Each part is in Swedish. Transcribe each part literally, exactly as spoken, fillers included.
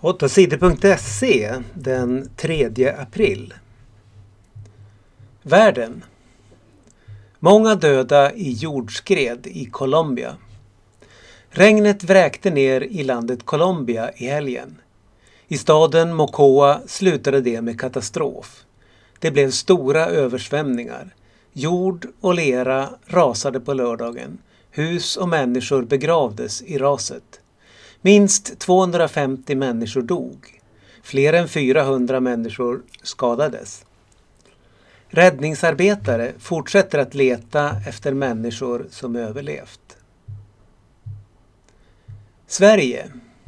åtta sidor punkt se den tredje april. Världen. Många döda i jordskred i Colombia. Regnet vräkte ner i landet Colombia i helgen. I staden Mocoa slutade det med katastrof. Det blev stora översvämningar. Jord och lera rasade på lördagen. Hus och människor begravdes i raset. Minst tvåhundrafemtio människor dog. Fler än fyrahundra människor skadades. Räddningsarbetare fortsätter att leta efter människor som överlevt. Sverige.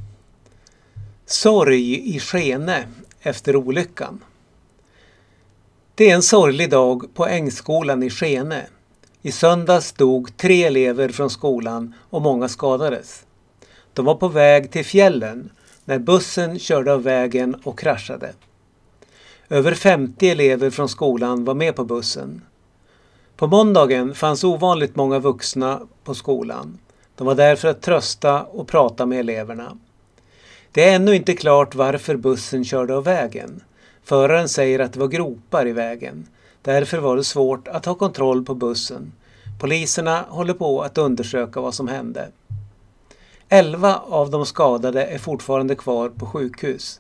Sorg i Skene efter olyckan. Det är en sorglig dag på Ängsskolan i Skene. I söndags dog tre elever från skolan och många skadades. De var på väg till fjällen när bussen körde av vägen och kraschade. Över femtio elever från skolan var med på bussen. På måndagen fanns ovanligt många vuxna på skolan. De var där för att trösta och prata med eleverna. Det är ännu inte klart varför bussen körde av vägen. Föraren säger att det var gropar i vägen. Därför var det svårt att ha kontroll på bussen. Poliserna håller på att undersöka vad som hände. Elva av de skadade är fortfarande kvar på sjukhus.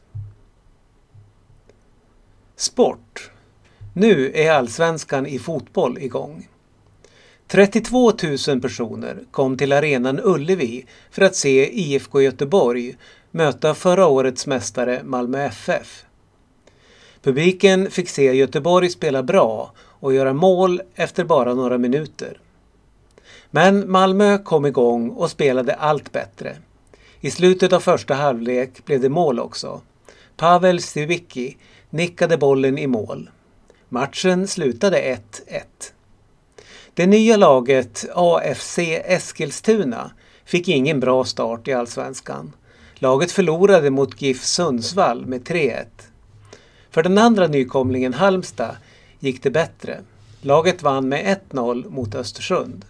Sport. Nu är allsvenskan i fotboll igång. trettiotvå tusen personer kom till arenan Ullevi för att se I F K Göteborg möta förra årets mästare Malmö F F. Publiken fick se Göteborg spela bra och göra mål efter bara några minuter. Men Malmö kom igång och spelade allt bättre. I slutet av första halvlek blev det mål också. Pavel Sivicki nickade bollen i mål. Matchen slutade ett ett. Det nya laget A F C Eskilstuna fick ingen bra start i allsvenskan. Laget förlorade mot GIF Sundsvall med tre ett. För den andra nykomlingen Halmstad gick det bättre. Laget vann med ett noll mot Östersund.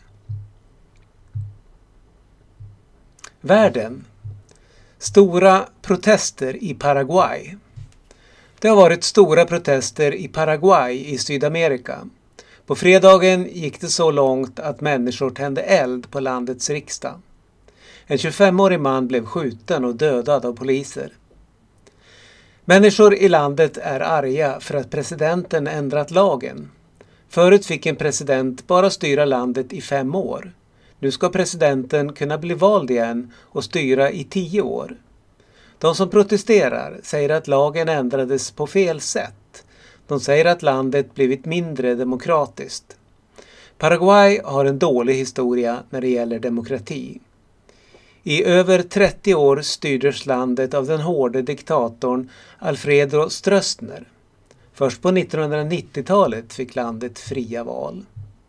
Världen. Stora protester i Paraguay. Det har varit stora protester i Paraguay i Sydamerika. På fredagen gick det så långt att människor tände eld på landets riksdag. En tjugofemårig man blev skjuten och dödad av poliser. Människor i landet är arga för att presidenten ändrat lagen. Förut fick en president bara styra landet i fem år. Nu ska presidenten kunna bli vald igen och styra i tio år. De som protesterar säger att lagen ändrades på fel sätt. De säger att landet blivit mindre demokratiskt. Paraguay har en dålig historia när det gäller demokrati. I över trettio år styrdes landet av den hårde diktatorn Alfredo Stroessner. Först på nittonhundranittiotalet fick landet fria val.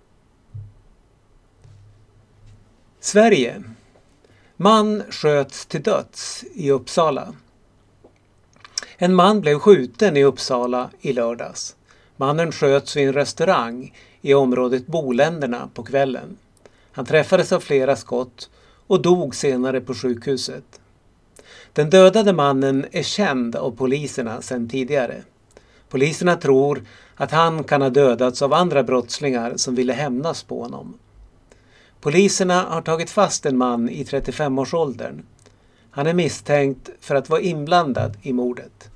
Sverige. Man sköts till döds i Uppsala. En man blev skjuten i Uppsala i lördags. Mannen sköts vid en restaurang i området Boländerna på kvällen. Han träffades av flera skott och dog senare på sjukhuset. Den dödade mannen är känd av poliserna sedan tidigare. Poliserna tror att han kan ha dödats av andra brottslingar som ville hämnas på honom. Poliserna har tagit fast en man i trettiofemårsåldern. Han är misstänkt för att vara inblandad i mordet.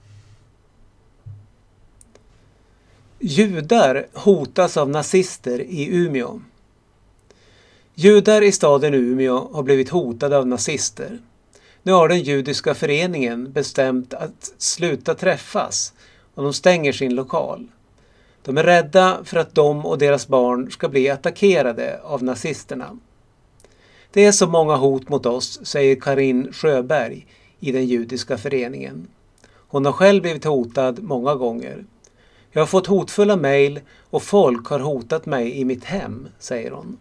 Judar hotas av nazister i Umeå. Judar i staden Umeå har blivit hotade av nazister. Nu har den judiska föreningen bestämt att sluta träffas och de stänger sin lokal. De är rädda för att de och deras barn ska bli attackerade av nazisterna. Det är så många hot mot oss, säger Karin Sjöberg i den judiska föreningen. Hon har själv blivit hotad många gånger. Jag har fått hotfulla mejl och folk har hotat mig i mitt hem, säger hon.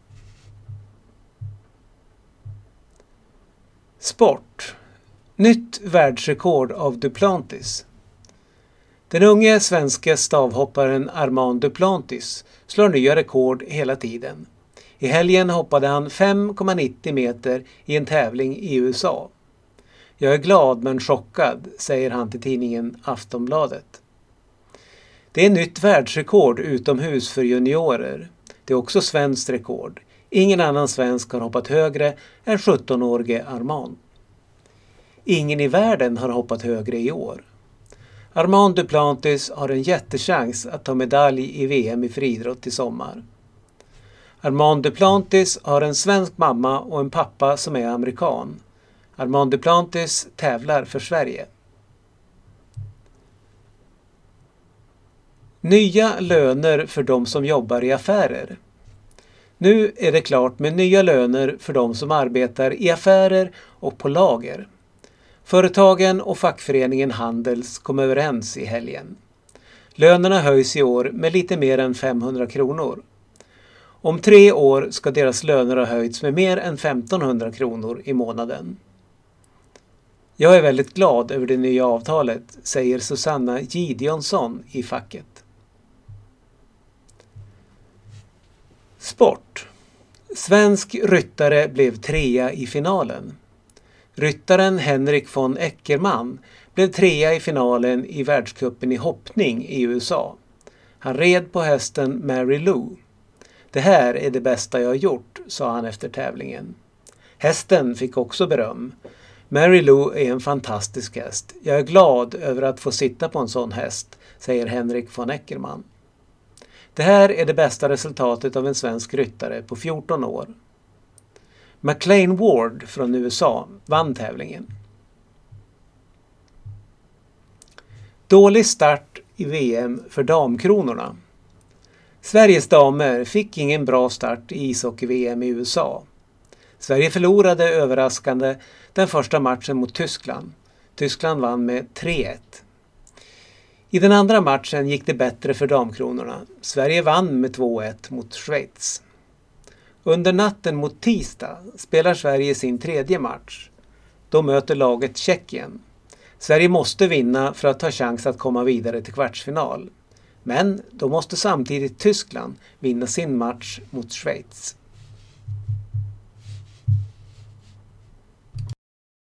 Sport. Nytt världsrekord av Duplantis. Den unge svenska stavhopparen Armand Duplantis slår nya rekord hela tiden. I helgen hoppade han fem komma nittio meter i en tävling i U S A. Jag är glad men chockad, säger han till tidningen Aftonbladet. Det är nytt världsrekord utomhus för juniorer. Det är också svenskt rekord. Ingen annan svensk har hoppat högre än sjuttonårige Armand. Ingen i världen har hoppat högre i år. Armand Duplantis har en jättechans att ta medalj i V M i friidrott i sommar. Armand Duplantis har en svensk mamma och en pappa som är amerikan. Armand Duplantis tävlar för Sverige. Nya löner för de som jobbar i affärer. Nu är det klart med nya löner för de som arbetar i affärer och på lager. Företagen och fackföreningen Handels kom överens i helgen. Lönerna höjs i år med lite mer än femhundra kronor. Om tre år ska deras löner ha höjts med mer än femtonhundra kronor i månaden. Jag är väldigt glad över det nya avtalet, säger Susanna Gideonsson i facket. Sport. Svensk ryttare blev trea i finalen. Ryttaren Henrik von Eckermann blev trea i finalen i världscupen i hoppning i U S A. Han red på hästen Mary Lou. Det här är det bästa jag har gjort, sa han efter tävlingen. Hästen fick också beröm. Mary Lou är en fantastisk häst. Jag är glad över att få sitta på en sån häst, säger Henrik von Eckermann. Det här är det bästa resultatet av en svensk ryttare på fjorton år. McLean Ward från U S A vann tävlingen. Dålig start i V M för damkronorna. Sveriges damer fick ingen bra start i ishockey-V M i U S A. Sverige förlorade överraskande den första matchen mot Tyskland. Tyskland vann med tre ett. I den andra matchen gick det bättre för damkronorna. Sverige vann med två ett mot Schweiz. Under natten mot tisdag spelar Sverige sin tredje match. Då möter laget Tjeckien. Sverige måste vinna för att ta chans att komma vidare till kvartsfinal. Men då måste samtidigt Tyskland vinna sin match mot Schweiz.